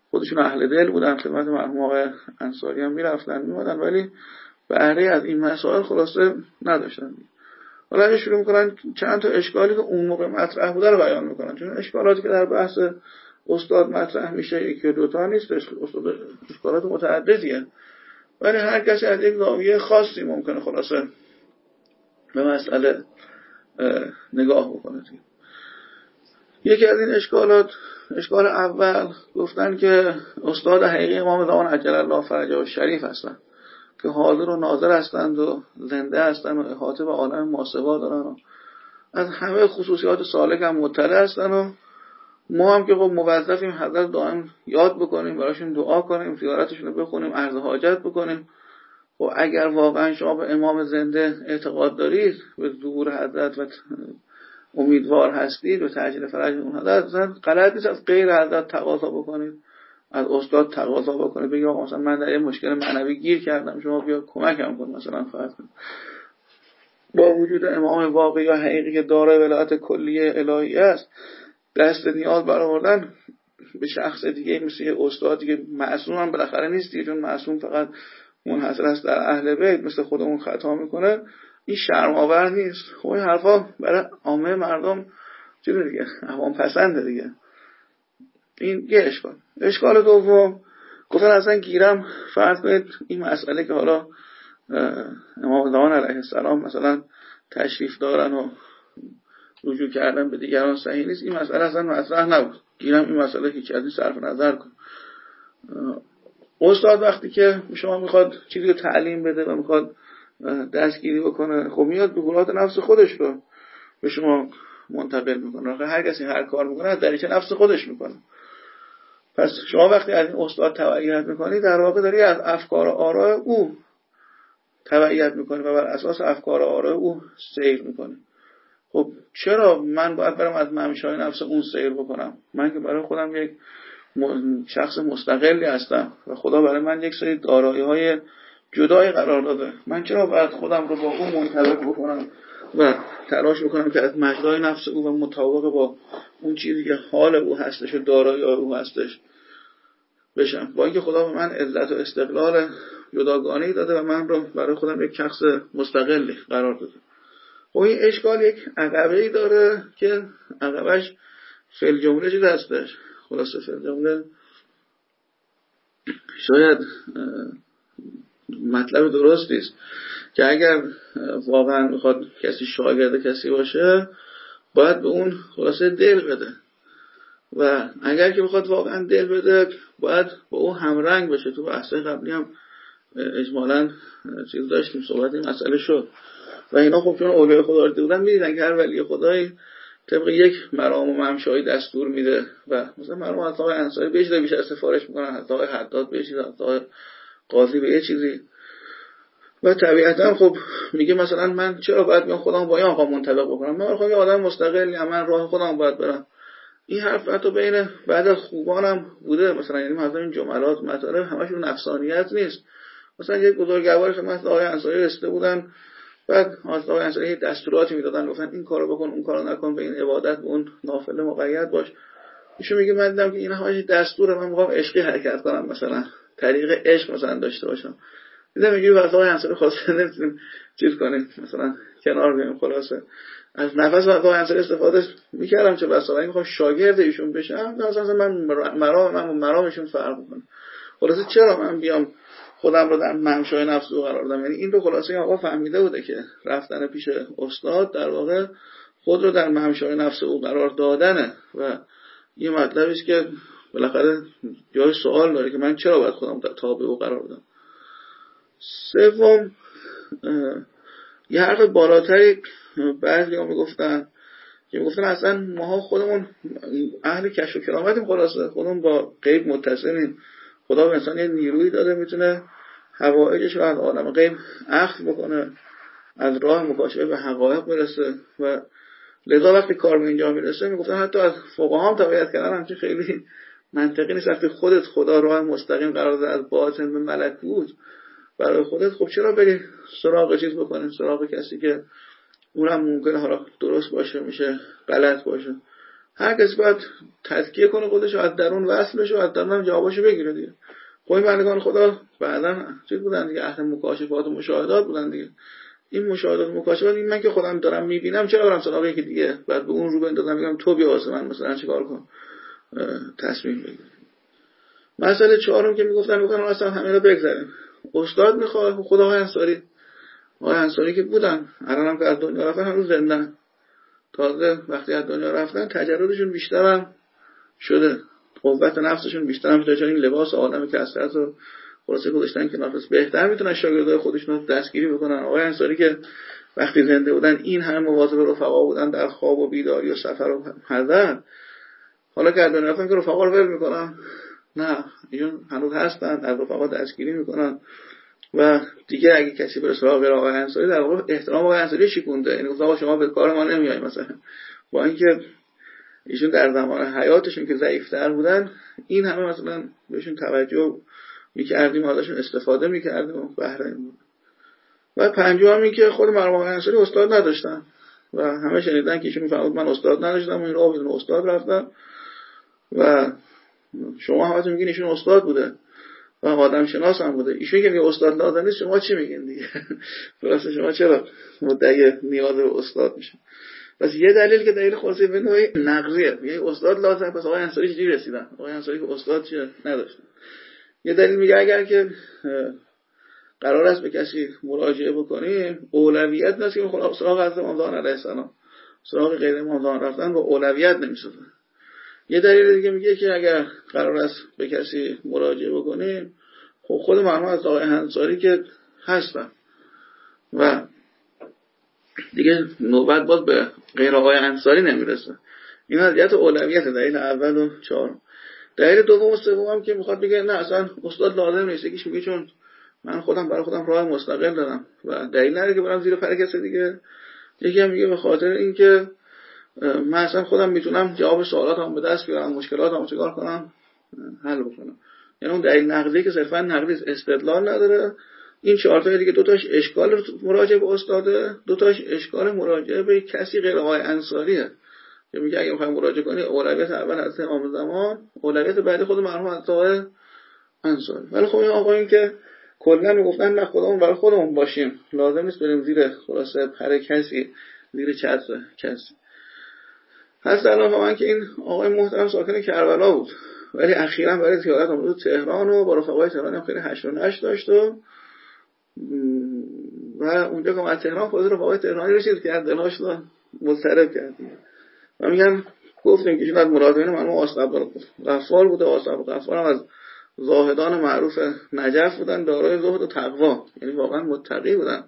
خودشون اهل دل بودن، خدمت مرحوم آقای انصاری هم میرفتن میمدن، ولی بهره از این مسائل خلاصه نداشتن. حالا اگه شروع میکنن چند تا اشکالی که اون موقع مطرح بوده رو بیان میکنن، چون اشکالاتی که در بحث استاد مطرح میشه یکی و دوتا نیست، اشکالات متعددیه، ولی هر کسی از یک زاویه خاصی ممکنه خلاصه به مسئله نگاه بکنه. یکی از این اشکالات، اشکال اول، گفتن که استاد حقیقی امام زمان عجل الله فرجه الشریف هستن که حاضر و ناظر هستند و زنده هستند و احاطه به عالم ماسوا دارن و از همه خصوصیات سالک هم مطلع هستن و ما هم که خب موظفیم حضرت دائم یاد بکنیم، براشون دعا کنیم، زیارتشون رو بخونیم، عرض حاجت بکنیم. و اگر واقعا شما به امام زنده اعتقاد دارید، به ظهور حضرت و امیدوار هستید و تعجیل فرج اون حضرت، غلط نیست از غیر حضرت تقاضا بکنید، از استاد تقاضا بکنید، بگید آقا مثلا من در یه مشکل معنوی گیر کردم، شما بیا کمکم کن مثلا فرض کن. با وجود امام واقعی یا حقیقی که دارای ولایت کلیه الهی است، دست نیاز برآوردن به شخص دیگه مثل یه استاد دیگه معصوم هم بالاخره نیست، چون معصوم فقط منحصر است در اهل بیت، مثل خودمون خطا میکنه، این شرم آور نیست. خب این حرفا برای عامه مردم چیه دیگه، عوام پسنده دیگه. این یه اشکال. اشکال دوم، گفتن اصلا گیرم فرض کنید این مسئله که حالا امام زمان علیه السلام مثلا تشریف دارن و رجوع کردن به دیگران صحیح نیست، این مسئله اصلا مطرح نبود. گیرم این مسئله هیچ از این صرف نظر کن. استاد وقتی که شما میخواد چیزی رو تعلیم بده و میخواد دستگیری بکنه، خب میاد بحولات نفس خودش رو به شما منتقل میکنه. هر کسی هر کار میکنه از دریچه نفس خودش میکنه. پس شما وقتی از این استاد تبعیت میکنی، در واقع داری از افکار و آراء او تبعیت میکنی و بر اساس افکار و آراء او سیر میکنی. خب چرا من باید برم از ممشای نفس اون سیر بکنم؟ من که برای خودم یک شخص مستقلی هستم و خدا برای من یک سری دارایی‌های جدای قرار داده. من چرا باید خودم رو با اون منطبق بکنم و تلاش بکنم که از مجرای نفس او و مطابق با اون چیزی که حال او هستش و دارایی او هستش بشم، با اینکه خدا به من عزت و استقلال جداگانه‌ای داده و من رو برای خودم یک شخص مستقلی قرار داده. خب این اشکال یک عقبه‌ای داره که عقبش فعل جمله چیز هستش. خلاصه فعل جمله شاید مطلب درستی است که اگر واقعا میخواد کسی شاگرد کسی باشه باید به اون خلاصه دل بده، و اگر که بخواد واقعا دل بده باید با اون همرنگ بشه. تو بحث‌های قبلی هم اجمالاً چیز داشتیم، صحبت این مسئله شد و اینا خب چون اولیاء خدا رو دیدن میدیدن که هر ولی خدایی طبق یک مرام و ممشایی دستور میده و مثلا مرام حتی انصاری به چیزی بیشتر سفارش میکنن، حتی حداد به چیزی، حتی قاضی به یه چیزی، و طبیعتا خب میگه مثلا من چرا باید بیام خودم با این آقا منطبق بکنم، من میخوام یه آدم مستقلی، من راه خودم باید برم. این حرف حتی بین بعد از خوبانم بوده، مثلا یعنی مثلا این جملات مطالب همشون نفسانیت نیست. مثلا یک بزرگوار مثلا آقای انصاری رسیده بودن، بعد آقای انصاری دستوراتی میدادن، گفتن این کارو بکن اون کارو نکن، به این عبادت به اون نافله مقید باش. ایشون میگه من دیدم که این همش دستوره، من میخوام عشقی حرکت کنم، مثلا طریق عشق مثلا داشته باشم. دیدم میگه واسه آقای انصاری خاصه نمیتونیم چیز کنیم، مثلا کنار بیایم. خلاصه از نفس آقای انصاری استفاده میکردم، چه بسا من میخوام شاگرد ایشون بشم، مثلا من مرام من مرامشون فرق میکنه. خلاصه چرا من بیام خودم رو در ممشای نفس او قرار بدم؟ یعنی این رو خلاصه این آقا فهمیده بوده که رفتن پیش استاد در واقع خود رو در ممشای نفس او قرار دادنه و یه مطلبی است که بالاخره جای سوال داره که من چرا باید خودم در تابع او قرار بدم. سوم، یه حرف بالاتری بعضی ها میگفتن که میگفتن اصلا ماها خودمون اهل کشف و کرامتیم، خلاصه خودمون با غیب متصلیم، خدا به انسان یه نیرویی داده میتونه حوائجش رو از عالم غیب اخذ بکنه، از راه مکاشفه به حقایق برسه و لذا وقتی کار به اینجا میرسه میگفتن حتی از فقها هم تبعیت کردن همچین خیلی منطقی نیست. وقتی خودت خدا راه مستقیم قرار داده از باطن به ملکوت برای خودت، خب چرا بری سراغ چیز بکنی، سراغ کسی که اونم ممکنه حالا درست باشه میشه غلط باشه. هر کسی باید تزکیه کنه خودش و از درون وصل بشه و از درون هم جواباشو بگیره دیگه. خب این بندگان خدا بعداً چه بودن دیگه؟ اهل مکاشفات و مشاهدات بودن دیگه. این مشاهدات و مکاشفات، این من که خودم دارم میبینم، چرا برم سراغ یکی دیگه بعد به اون رو بندازم میگم تو بیا واسه من مثلا چیکار کن تصمیم بگیر. مسئله چهارم که میگفتن میگفتن اصلا همه رو بگذاریم. استاد میخواد خدا آقای انصاری، آقای انصاری که بودن الانم که از دنیا رفتن هنوز زندن. تازه وقتی از دنیا رفتن تجردشون بیشترم شده، قوت نفسشون بیشترم شده، چون این لباس عالم کثرت رو خلاصه گذاشتن کنار، پس بهتر میتونن شاگردای خودشون رو دستگیری بکنن. آقای انصاری که وقتی زنده بودن این همه مواظب رفقا بودن در خواب و بیداری و سفر و حضر، حالا که از دنیا رفتن که رفقا رو ول میکنن؟ نه، ایشون هنوز هستن، از رفقا دستگیری میکنن و دیگه اگه کسی به سراغ آقای انصاری در واقع احترام آقای انصاری شکونده، یعنی گفت آقا شما به کار ما نمیای. مثلا با اینکه ایشون در زمان حیاتشون که ضعیف‌تر بودن این همه مثلا بهشون توجه می‌کردیم، ازشون استفاده می‌کردیم و بهره این. و پنجم این که خود مرحوم آقای انصاری استاد نداشتن و همه شنیدن که ایشون می‌فرمود من استاد نداشتم و این راه بدون استاد رفتم و شما همتون میگین ایشون استاد بوده و آدم شناس هم بوده. ایشون که میگه استاد لازم نیست، شما چی میگین دیگه؟ درسته، شما چرا مدعی نیاز به استاد میشه؟ پس یه دلیل که دلیل خاصی به نوعی نقضیه، یعنی استاد لازم، پس آقای انصاری چجوری رسیدن؟ آقای انصاری که استاد چه نداشتن. یه دلیل میگه اگر که قرار است به کسی مراجعه بکنیم اولویت نیست که خدا سراغ حضرت امام زمان علیه السلام، سراغ غیر امام زمان رفتن با اولویت نمیشه. یه دلیل دیگه میگه که اگر قرار است به کسی مراجعه بکنیم خب خود مرحوم از آقای انصاری که هستن و دیگه نوبت باز به غیر آقای انصاری نمیرسه. این وضعیت اولویت دلیل اول و چهارم. دلیل دوم و سوم هم که میخواد بگه نه اصلا استاد لازم نیست. یکیش میگه چون من خودم برای خودم راه مستقل دارم و دلیل نداره که برم زیر پر کسی دیگه. یکی هم میگه به خاطر اینکه من اصلا خودم میتونم جواب سوالاتم به دست بیارم، مشکلاتم چیکار کنم حل بکنم. یعنی اون دلیل نقدی که صرفا نقدی استدلال نداره. این چهار تا دیگه، دو تاش اشکال مراجعه به استاده، دو تاش اشکال مراجعه به کسی غیر آقای انصاریه که میگه اگه میخوایم مراجعه کنی اولویت اول حضرت امام زمان، اولویت بعدی خود مرحوم حضرت آقای انصاری. ولی خب این آقایون که کلا میگفتن نه خودمون برای خودمون باشیم، لازم نیست بریم زیر خلاصه پر کسی، زیر چتر کسی. هست الان من که این آقای محترم ساکن کربلا بود ولی اخیراً برای زیارت اومد تهران و با رفقای تهران هم خیلی هشت و نشت داشت و و اونجا که از تهران خود رفقای تهرانی رسید که دلهاش رو مضطرب کرد و میگن گفتیم که ایشون از مرادین من واسطه غفار بوده. واسطه غفار هم از زاهدان معروف نجف بودن، دارای زهد و تقوا، یعنی واقعا متقی بودن.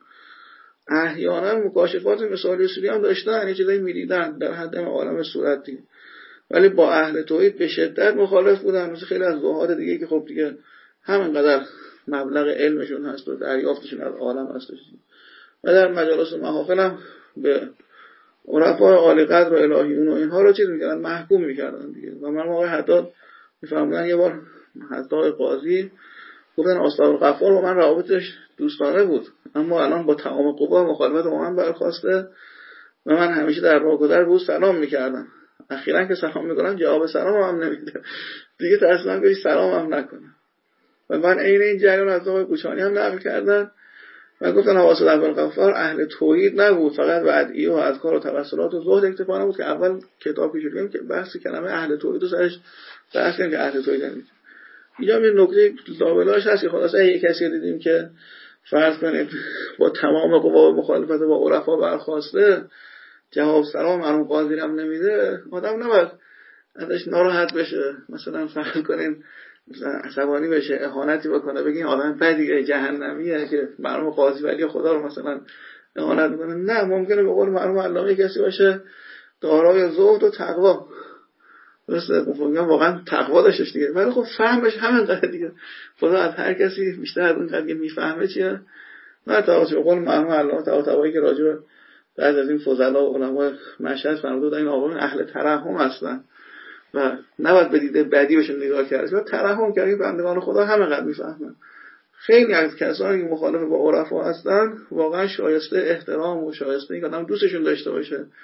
احیانا مکاشفات مثالی اصولی هم داشتن، یعنی چیزایی می‌دیدن در حد عالم صورت دیگه، ولی با اهل توحید به شدت مخالف بودن. مثل خیلی از زهاد دیگه که خب دیگه همینقدر مبلغ علمشون هست و دریافتشون از عالم هست و در مجالس و محافل هم به عرفای عالی قدر و الهیون و اینها رو چیز می‌کردن، محکوم می‌کردن دیگه. و من موقع حداد می‌فهمدن یه بار حتی قاضی گفتن آستار غفار با من روابطش دوستانه بود اما الان با تمام قوا مخالفت با من برخواسته و من همیشه در راه گذر به او سلام می‌کردم. اخیراً که سلام می‌کنم جواب سلام هم نمیده دیگه، ترسیدم که سلام هم نکنه. و من عین این جریان از آقای کوچانی هم نقل کردن و گفتن حواس الغفار اهل توحید نبود، فقط به ادعیه و اذکار و توسلات و زهد اکتفا نبود که اول کتاب که شدیم که بحث کلمه اهل توحید رو سرش بحث کردیم که اهل توحید نمیشه. اینجا یه نکته لابلاش هست که خلاصه یک کسی دیدیم که فرض کنید با تمام قوا مخالفت با عرفا برخواسته جواب سلام مرحوم قاضی هم نمیده، آدم نباید ازش ناراحت بشه، مثلا فرض کنین مثلا عصبانی بشه، اهانتی بکنه، بگین آدم بدیه جهنمیه که مرحوم قاضی ولی خدا رو مثلا اهانت میکنه. نه، ممکنه به قول مرحوم علامه کسی باشه دارای زهد و تقوا، درسته، میگم واقعا تقوا داشتش دیگه، ولی خب فهمش همینقدر دیگه. خدا از هر کسی بیشتر از اون قضیه میفهمه چیه. نه تاوش به قول مرحوم علامه طباطبایی که راجع به بعضی از این فضلا و علما مشهد فرموده بودن این آقایون اهل ترحم هستن و نباید به دیده بدی بهشون نگاه کرد، چون ترحم کردن بندگان خدا همینقدر میفهمن. خیلی از کسانی که مخالف با عرفا هستن واقعا شایسته احترام و شایسته این آدم دوستشون داشته باشه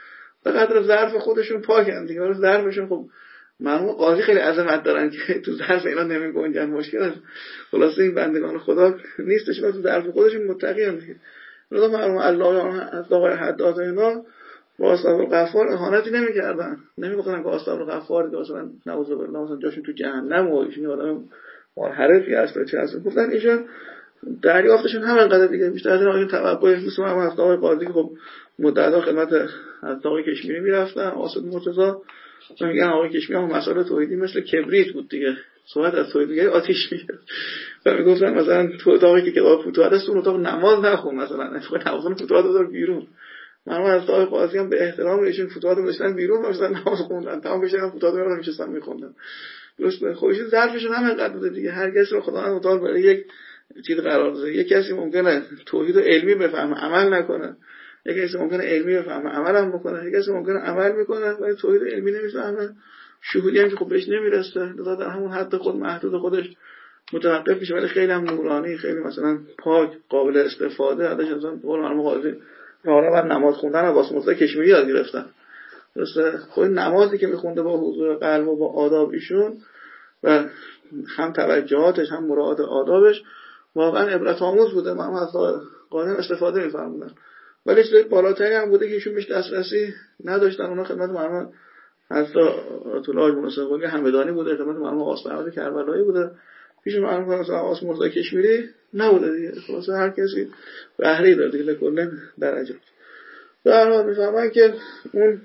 به قدر ظرف خودشون پاکن دیگه. ولی ظرفشون خب معلومه قاضی خیلی عظمت دارن که تو ظرف اینا نمی گنجن. مشکل است خلاصه این بندگان خدا نیستش، تو ظرف خودشون متقین دیگه. لذا معلومه الله از آقای حداد اینا با اصحاب الغفار اهانتی نمی‌کردن، نمی‌گفتن که اصحاب الغفار که مثلا نعوذ بالله مثلا جاشون تو جهنم و ایشون آدم منحرفی هست چه هست. گفتن ایشون دریافتشون همینقدر دیگه، بیشتر از این توقع مثل ما از آقای قاضی که خب مدت‌ها خدمت از آقای کشمیری میرفتن، آسد مرتضی میگن آقای کشمیری هم مسائل توحیدی مثل کبریت بود دیگه، صحبت از توحید دیگه آتش می‌گرفت. و میگفتن مثلا تو اتاقی که کتاب فتوحات است اون اتاق نماز نخون، مثلا نماز فتوحات رو بیرون. من از آقای قاضی هم به احترام ایشون فتوحات رو داشتن بیرون، مثلا نماز خوندن، تمام بشن فتوحات رو می‌شستن می‌خوندن. درست خودش ظرفشون همینقدر بوده دیگه. هر کسی رو خدا متعال برای یک چیز قرار داده. یک کسی ممکنه توحید علمی بفهمه عمل نکنه، یک کسی ممکنه علمی بفهمه عمل هم بکنه، یک کسی ممکنه عمل میکنه ولی توحید علمی نمیفهمه، شهودی هم که خب بهش نمیرسه، لذا در همون حد خود محدود خودش متوقف میشه. ولی خیلی هم نورانی، خیلی مثلا پاک، قابل استفاده. ازش مثلا قول مرحوم قاضی حالا بعد نماز خوندن واسه مرتضی کشمیری یاد گرفتن. درسته خود نمازی که میخونده با حضور قلب و با آداب ایشون و هم توجهاتش هم مراعات آدابش واقعا عبرت آموز بوده. من از قانون استفاده می‌فرمودن. ولی چیز بالاتری هم بوده که ایشون بهش دسترسی نداشتن. اونا خدمت مرحوم حضرت آیت الله منصف‌قلی همدانی بوده، خدمت مرحوم آصف کربلایی بوده، پیش مرحوم آصف مرتضی کشمیری نبوده دیگه. خلاص هر کسی بهره داره دیگه، کلا درجات. در حال می‌فهمن که اون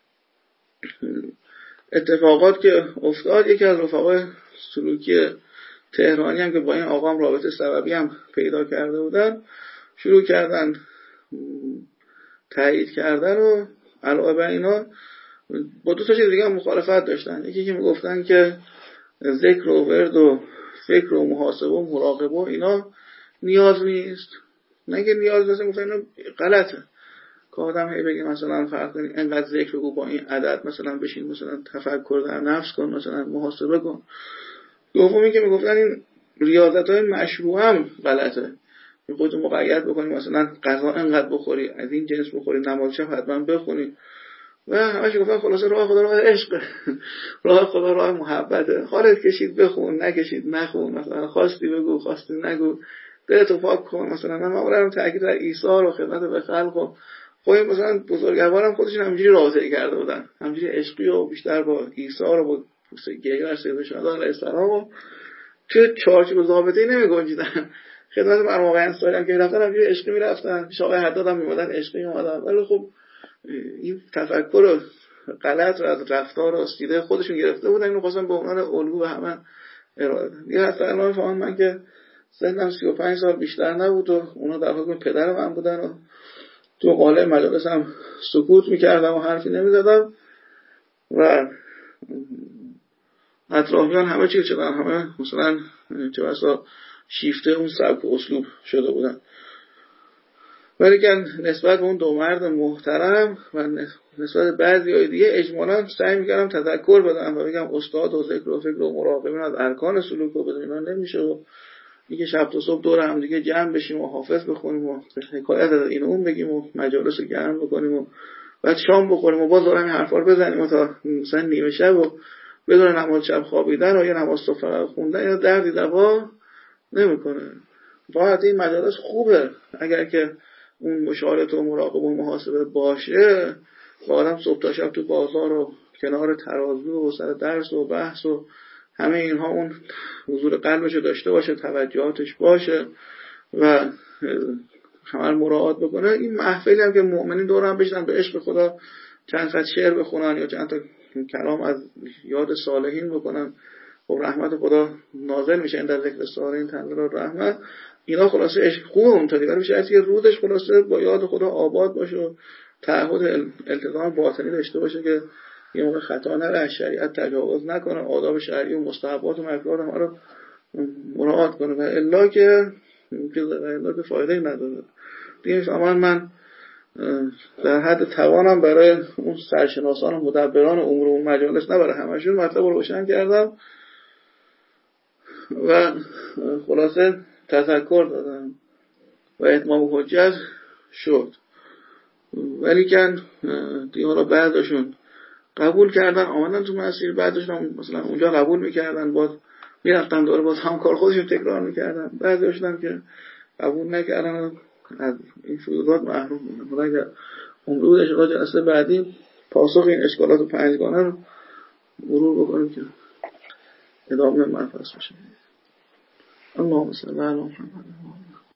اتفاقات که افتاد، یکی از رفقای سلوکی تهرانی هم که با این آقا هم رابطه سببی هم پیدا کرده بودن، شروع کردن تایید کردن و علاوه بر اینا با دو تا چیز دیگه هم مخالفت داشتن. یکی که میگفتن که ذکر و ورد و فکر و محاسبه و مراقبه و اینا نیاز نیست. نگه نیاز نیست، گفتن اینا غلطه که آدم هی بگه مثلا فرق کنی انقدر ذکر بگو با این عدد مثلا بشین مثلا تفکر در نفس کن مثلا محاسبه کن. دومی که میگفتن این ریاضت‌های مشروع هم غلطه، خودتون مقید بکنی مثلا غذا انقدر بخوری، از این جنس بخوری، نماز شب حتما بخونی و همش گفتن خلاصه راه خدا راه عشق، راه خدا راه محبته. حالت کشید بخون، نکشید نخون، مثلا خواستی بگو خواستی نگو، دلتو پاک کن. مثلا من معمولا تاکید بر ایثار و خدمت به خلق و خود مثلا بزرگوارم خودشون همینجوری رابطه کرده بودن، همینجوری عشقی و بیشتر با ایثار و با گیگر سید شهدا علیه السلام و توی چارچوب ضابطه‌ای نمی‌گنجیدن. خدمت مرحوم آقای انصاری هم که رفتن همینجوری عشقی می‌رفتن، پیش آقای حداد هم می‌اومدن عشقی می‌اومدن. ولی خب این تفکر غلط رو از رفتار و استیده خودشون گرفته بودن، اینو خواستن به عنوان الگو به همه ارائه بدن. یه هفته الان فهمیدم من که سنم سی و پنج سال بیشتر نبود و اونا در حکم پدر من بودن و تو قاله مجالس هم سکوت می‌کردم و حرفی نمی‌زدم و اطرافیان همه چیز شدن، همه مثلا چه بسا شیفته اون سبک و اسلوب شده بودن. ولی که نسبت به اون دو مرد محترم و نسبت بعضی های دیگه اجمالا سعی میکردم تذکر بدم و بگم استاد و ذکر و فکر و مراقبه از ارکان سلوک و بدون اینا نمیشه و اینکه شب تا صبح دور هم دیگه جمع بشیم و حافظ بخونیم و حکایت از این اون بگیم و مجالس گرم بکنیم و بعد شام بخوریم و باز دور هم حرفا رو بزنیم و تا مثلا نیمه شب و بدون نماز شب خوابیدن و یا نماز صبح خوندن یا دردی دوا نمیکنه. باید این مجالس خوبه اگر که اون مشاورت و مراقبه و محاسبه باشه و آدم صبح تا شب تو بازار و کنار ترازو و سر درس و بحث و همه اینها اون حضور قلبشو داشته باشه، توجهاتش باشه و همه مراعات بکنه. این محفلی هم که مؤمنین دور هم بشنن به عشق خدا چند خط شعر بخونن یا چند تا کلام از یاد صالحین بکنن و رحمت خدا نازل میشه این در ذکر صالحین تنزل الرحمت. اینا خلاصه عشق خوبه اونطوری، ولی میشه که رودش خلاصه با یاد خدا آباد باشه و تعهد التزام باطنی داشته باشه که یه موقع خطا نره، از شریعت تجاوز نکنه، آداب شرعی و مستحبات و مکروه ما رو مراعات کنه و الا که الا که فایده نداره دیگه. فهمان من در حد توانم برای اون سرشناسان و مدبران امور اون مجالس نه برای همشون مطلب رو روشن کردم و خلاصه تذکر دادم و اتمام حجت شد ولی کن دیگه حالا بعدشون قبول کردن آمدن تو مسیر، بعدشون مثلا اونجا قبول میکردن باز میرفتن دوره باز هم کار خودشون تکرار میکردن، بعضیشون که قبول نکردن از این فیوزات محروم موندن. حالا اگر عمر بود اشغال جلسه بعدی پاسخ این اشکالات و پنجگانه رو مرور بکنیم که ادامه منفصل بشه. اللهم صل علی محمد.